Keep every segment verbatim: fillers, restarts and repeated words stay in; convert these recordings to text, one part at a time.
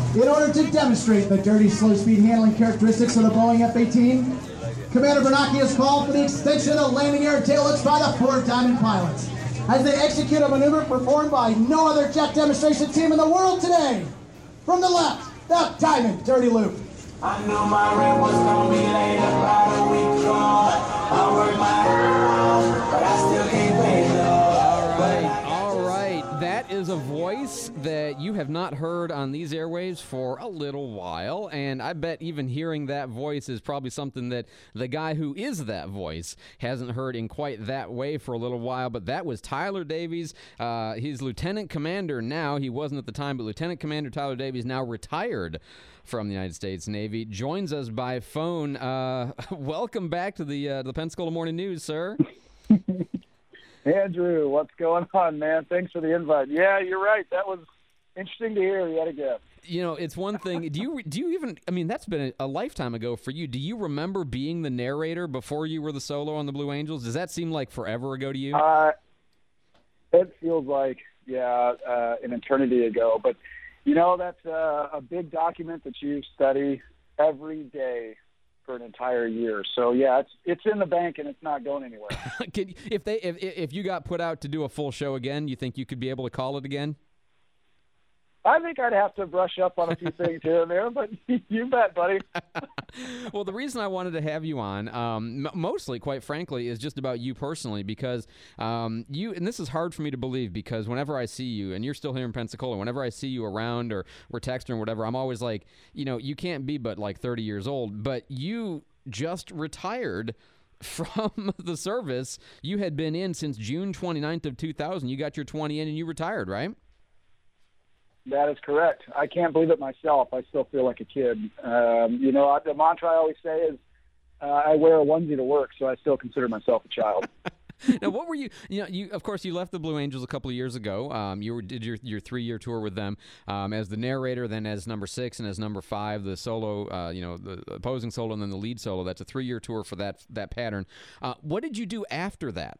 In order to demonstrate the dirty, slow-speed handling characteristics of the Boeing F eighteen, Commander Bernanke has called for the extension of the landing gear tailhooks by the four Diamond pilots as they execute a maneuver performed by no other jet demonstration team in the world today. From the left, the Diamond Dirty Loop. I knew my rent was gonna be late about a week ago. I worked my ass off, but I still can't pay it All right, all right. That is a voice that you have not heard on these airwaves for a little while, and I bet even hearing that voice is probably something that the guy who is that voice hasn't heard in quite that way for a little while, but that was Tyler Davies. Uh, he's Lieutenant Commander now. He wasn't at the time, but Lieutenant Commander Tyler Davies, now retired from the United States Navy, joins us by phone. Uh, welcome back to the uh, the Pensacola Morning News, sir. Andrew, what's going on, man? Thanks for the invite. Yeah, you're right. That was interesting to hear yet again. You know, it's one thing. Do you do you even? I mean, that's been a, a lifetime ago for you. Do you remember being the narrator before you were the solo on the Blue Angels? Does that seem like forever ago to you? Uh, it feels like yeah, uh, an eternity ago, but. You know, that's a, a big document that you study every day for an entire year. So, yeah, it's it's in the bank and it's not going anywhere. Could, if they if if you got put out to do a full show again, you think you could be able to call it again? I think I'd have to brush up on a few things here and there, but you bet, buddy. Well, the reason I wanted to have you on, um, m- mostly, quite frankly, is just about you personally, because um, you, and this is hard for me to believe, because whenever I see you, and you're still here in Pensacola, whenever I see you around or we're texting or whatever, I'm always like, you know, you can't be but like thirty years old, but you just retired from the service. You had been in since June twenty-ninth of two thousand. You got your twenty in and you retired, right? That is correct. I can't believe it myself. I still feel like a kid. Um, you know, the mantra I always say is, uh, I wear a onesie to work, so I still consider myself a child. Now, what were you? You know, you of course you left the Blue Angels a couple of years ago. Um, you were, did your your three year tour with them um, as the narrator, then as number six, and as number five, the solo. Uh, you know, the opposing solo, and then the lead solo. That's a three year tour for that that pattern. Uh, what did you do after that?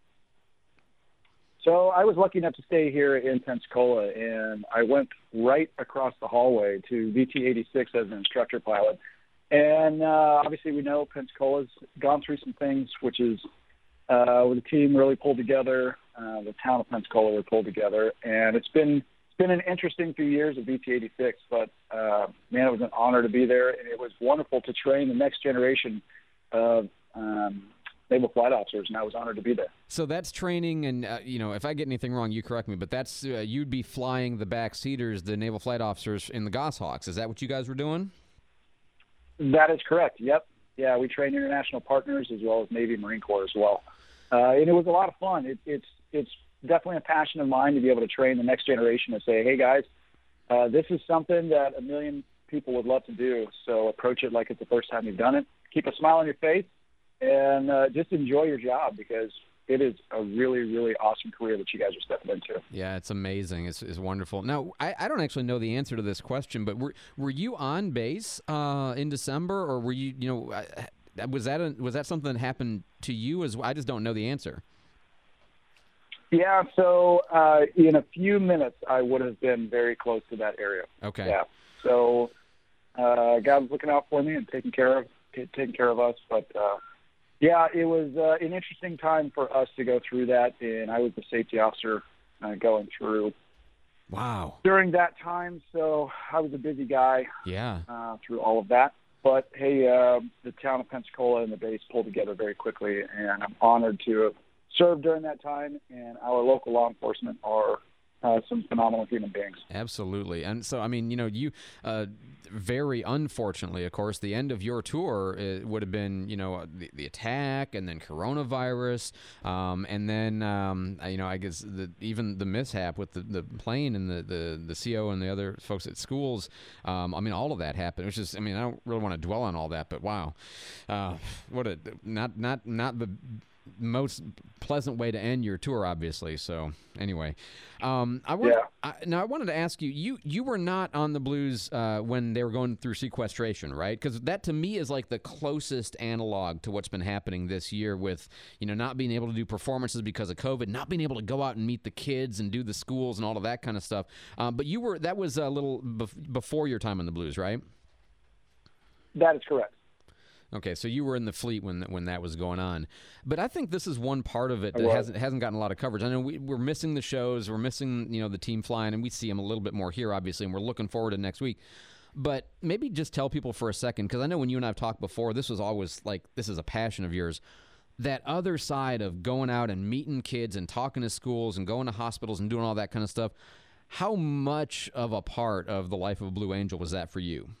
So I was lucky enough to stay here in Pensacola, and I went right across the hallway to V T eighty-six as an instructor pilot. And uh, obviously we know Pensacola's gone through some things, which is uh, with the team really pulled together, uh, the town of Pensacola were pulled together, and it's been it's been an interesting few years at V T eighty-six, but uh, man, it was an honor to be there, and it was wonderful to train the next generation of um, naval flight officers, and I was honored to be there. So that's training, and uh, you know, if I get anything wrong, you correct me. But that's uh, you'd be flying the backseaters, the naval flight officers in the Goshawks. Is that what you guys were doing? That is correct. Yep. Yeah, we train international partners as well as Navy and Marine Corps as well, uh, and it was a lot of fun. It, it's it's definitely a passion of mine to be able to train the next generation and say, hey guys, uh, this is something that a million people would love to do. So approach it like it's the first time you've done it. Keep a smile on your face. And uh, just enjoy your job, because it is a really, really awesome career that you guys are stepping into. Yeah, it's amazing. It's, it's wonderful. Now, I, I don't actually know the answer to this question, but were were you on base uh, in December, or were you, you know, uh, was that a, was that something that happened to you as well? I just don't know the answer. Yeah, so uh, in a few minutes, I would have been very close to that area. Okay. Yeah. So uh, God was looking out for me and taking care of taking care of us, but. Uh, Yeah, it was uh, an interesting time for us to go through that, and I was the safety officer uh, going through. Wow. During that time, so I was a busy guy. Yeah. Uh, through all of that, but hey, uh, the town of Pensacola and the base pulled together very quickly, and I'm honored to have served during that time. And our local law enforcement are uh, some phenomenal human beings. Absolutely. And so, I mean, you know, you uh, very unfortunately, of course, the end of your tour uh, would have been, you know, the, the attack and then coronavirus. Um, and then, um, you know, I guess the, even the mishap with the, the plane and the, the, the C O and the other folks at schools. Um, I mean, all of that happened. It was just, I mean, I don't really want to dwell on all that, but wow. Uh, what a, not, not, not the most pleasant way to end your tour, obviously. So anyway, um, I want Yeah. I, now I wanted to ask you, you you were not on the Blues uh, when they were going through sequestration, right? Because that to me is like the closest analog to what's been happening this year with, you know, not being able to do performances because of COVID, not being able to go out and meet the kids and do the schools and all of that kind of stuff. Um, but you were that was a little bef- before your time on the Blues, right? That is correct. Okay, so you were in the fleet when when that was going on, but I think this is one part of it I that was. hasn't hasn't gotten a lot of coverage. I know we, we're missing the shows, we're missing you know the team flying, and we see them a little bit more here, obviously, and we're looking forward to next week. But maybe just tell people for a second, because I know when you and I have talked before, this was always like this is a passion of yours. That other side of going out and meeting kids and talking to schools and going to hospitals and doing all that kind of stuff. How much of a part of the life of a Blue Angel was that for you?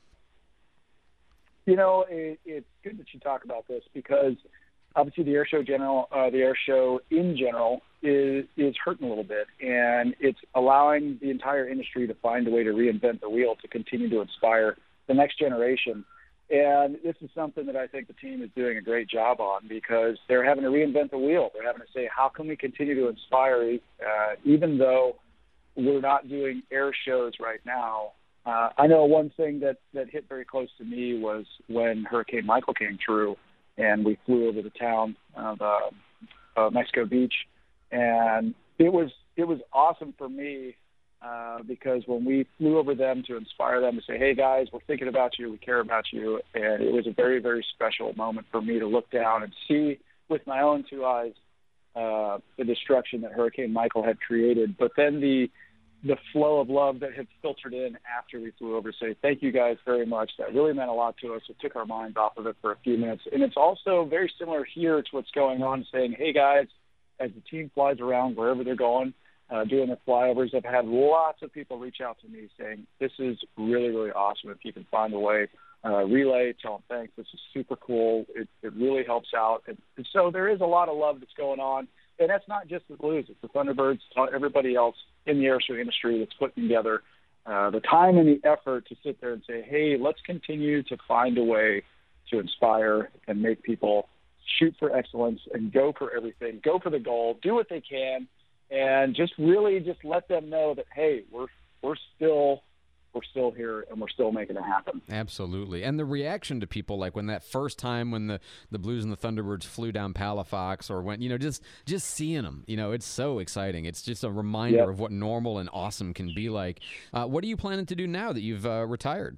You know, it, it's good that you talk about this because obviously the air show general, uh, the air show in general is is hurting a little bit, and it's allowing the entire industry to find a way to reinvent the wheel to continue to inspire the next generation. And this is something that I think the team is doing a great job on because they're having to reinvent the wheel. They're having to say, how can we continue to inspire, uh, even though we're not doing air shows right now? Uh, I know one thing that, that hit very close to me was when Hurricane Michael came through, and we flew over the town of uh, uh, Mexico Beach, and it was it was awesome for me uh, because when we flew over them to inspire them to say, hey guys, we're thinking about you, we care about you, and it was a very, very special moment for me to look down and see with my own two eyes uh, the destruction that Hurricane Michael had created, but then the the flow of love that had filtered in after we flew over to say, thank you guys very much. That really meant a lot to us. It took our minds off of it for a few minutes. And it's also very similar here to what's going on, saying, hey guys, as the team flies around wherever they're going, uh, doing their flyovers, I've had lots of people reach out to me saying, this is really, really awesome. If you can find a way, uh, relay, tell them thanks. This is super cool. It, it really helps out. And, and so there is a lot of love that's going on. And that's not just the Blues. It's the Thunderbirds, everybody else in the air show industry that's putting together uh, the time and the effort to sit there and say, hey, let's continue to find a way to inspire and make people shoot for excellence and go for everything, go for the goal, do what they can, and just really just let them know that, hey, we're we're still we're still here and we're still making it happen. Absolutely. And the reaction to people, like when that first time when the, the Blues and the Thunderbirds flew down Palafox, or when, you know, just just seeing them, you know, it's so exciting. It's just a reminder Yep. of what normal and awesome can be like. Uh, what are you planning to do now that you've uh, retired?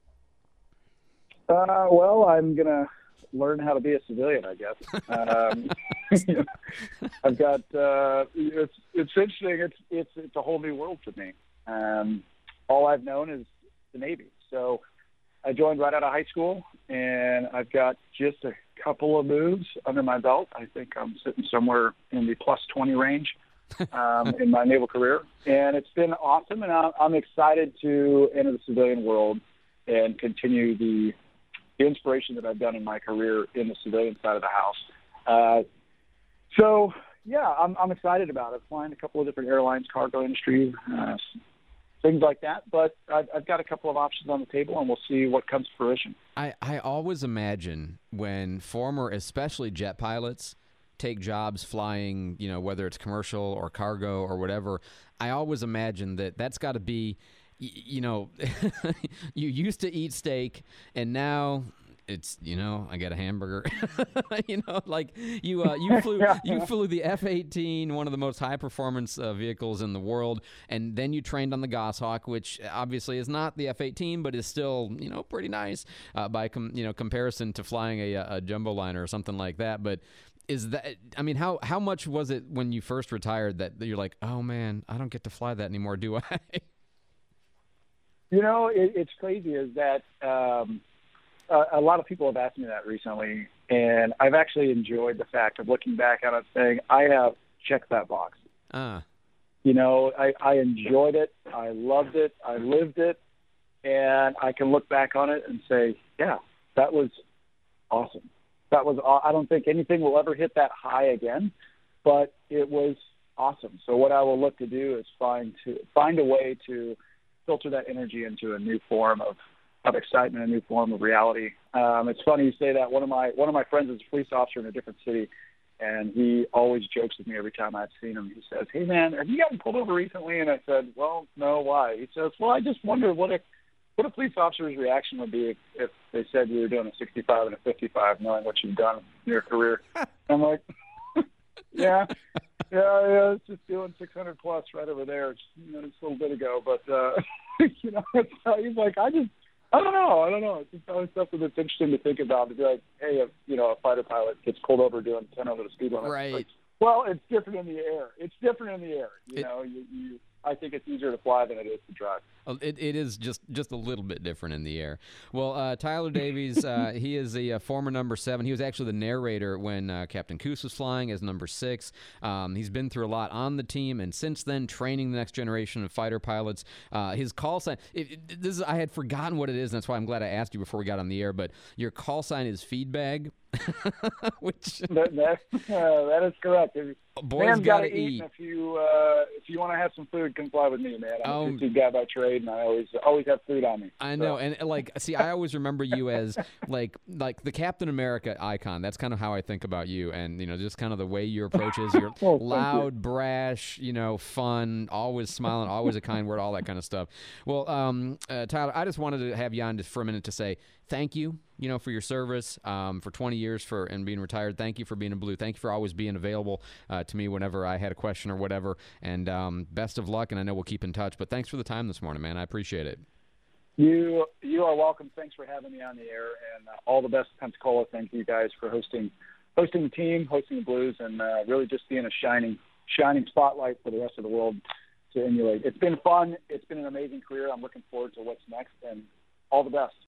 Uh, well, I'm going to learn how to be a civilian, I guess. Um, I've got, uh, it's, it's interesting. It's, it's, it's a whole new world for me. Um, all I've known is the Navy. So I joined right out of high school, and I've got just a couple of moves under my belt. I think I'm sitting somewhere in the plus twenty range um, in my naval career. And it's been awesome, and I'm excited to enter the civilian world and continue the, the inspiration that I've done in my career in the civilian side of the house. Uh, so, yeah, I'm, I'm excited about it. Flying a couple of different airlines, cargo industry, uh, things like that. But I've, I've got a couple of options on the table, and we'll see what comes to fruition. I, I always imagine when former, especially jet pilots, take jobs flying, you know, whether it's commercial or cargo or whatever, I always imagine that that's got to be, y- you know, you used to eat steak, and now it's, you know, I get a hamburger. You know, like you uh, you flew you flew the F eighteen, one of the most high performance uh, vehicles in the world, and then you trained on the Goshawk, which obviously is not the F eighteen, but is still, you know, pretty nice uh, by com- you know comparison to flying a, a jumbo liner or something like that. But is that, I mean, how how much was it when you first retired that you're like, oh man, I don't get to fly that anymore, do I? You know, it, it's crazy is that um, a, a lot of people have asked me that recently, and I've actually enjoyed the fact of looking back on it saying, I have checked that box. Ah. You know, I, I enjoyed it. I loved it. I lived it. And I can look back on it and say, yeah, that was awesome. That was, I don't think anything will ever hit that high again, but it was awesome. So what I will look to do is find to find a way to filter that energy into a new form of, of excitement, a new form of reality. Um, it's funny you say that. One of my one of my friends is a police officer in a different city, and he always jokes with me every time I've seen him. He says, "Hey, man, have you gotten pulled over recently?" And I said, "Well, no, why?" He says, "Well, I just wonder what a what a police officer's reaction would be if, if they said you were doing a sixty-five and a fifty-five, knowing what you've done in your career." I'm like, yeah, yeah, yeah, it's just doing six hundred plus right over there, you know, just a little bit ago. But, uh, you know, it's, uh, he's like, I just, I don't know, I don't know. It's just always something that's interesting to think about. To be like, hey, if, you know, a fighter pilot gets pulled over doing ten over the speed limit. Right. Like, well, it's different in the air. It's different in the air. You it, know, you, you, I think it's easier to fly than it is to drive. It, it is just, just a little bit different in the air. Well, uh, Tyler Davies, uh, he is a, a former number seven. He was actually the narrator when uh, Captain Coos was flying as number six. Um, he's been through a lot on the team, and since then, training the next generation of fighter pilots. Uh, his call sign, it, it, this is, I had forgotten what it is, and that's why I'm glad I asked you before we got on the air, but your call sign is Feedbag. Which that, that, uh, that is correct. Boys Man's gotta gotta eat. eat. And if you uh, if you want to have some food, come fly with me, man. I'm Um, a food guy by trade, and I always always have food on me. I So. know, and like, see, I always remember you as like like the Captain America icon. That's kind of how I think about you, and you know, just kind of the way your approach is. You're Oh, thank loud, you. brash, you know, fun, always smiling, always a kind word, all that kind of stuff. Well, um, uh, Tyler, I just wanted to have you on just for a minute to say thank you, you know, for your service, um, for twenty years for and being retired. Thank you for being a Blue. Thank you for always being available uh, to me whenever I had a question or whatever. And um, best of luck, and I know we'll keep in touch. But thanks for the time this morning, man. I appreciate it. You you are welcome. Thanks for having me on the air, and uh, all the best, Pensacola. Thank you guys for hosting hosting the team, hosting the Blues, and uh, really just being a shining shining spotlight for the rest of the world to emulate. It's been fun. It's been an amazing career. I'm looking forward to what's next, and all the best.